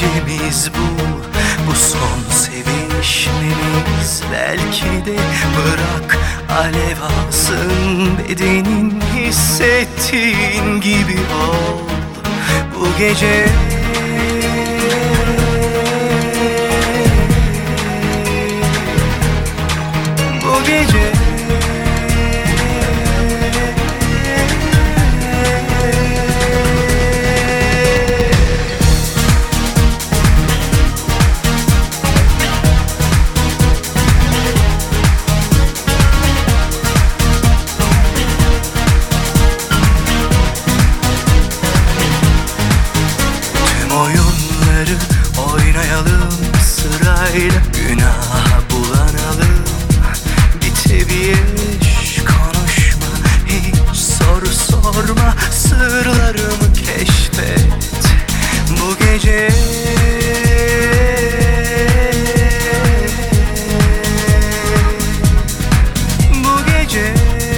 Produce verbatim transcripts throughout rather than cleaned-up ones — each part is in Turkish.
gecemiz bu, bu son sevişmemiz. Belki de bırak alev alsın bedenin, hissettiğin gibi ol bu gece. Bu gece oyunları oynayalım sırayla, günaha bulanalım. Bir tebiyeş konuşma, hiç soru sorma, sırlarımı keşfet bu gece. Bu gece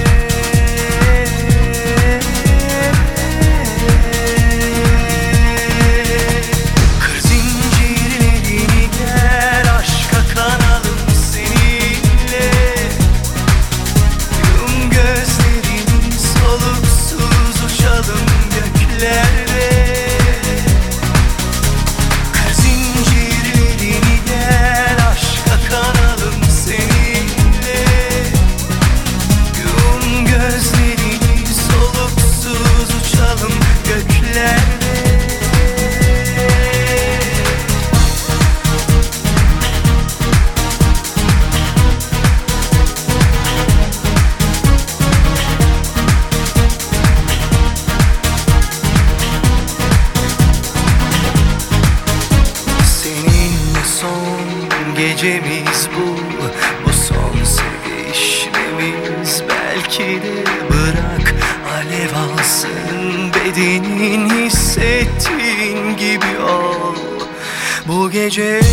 gecemiz bu, bu son sevişmemiz. Belki de bırak alev alsın bedenin, hissettiğin gibi ol bu gece.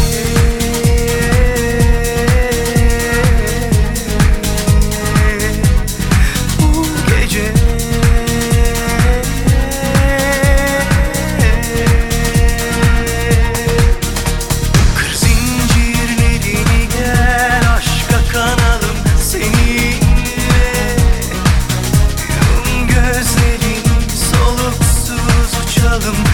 Gözlerin soluksuz uçalım.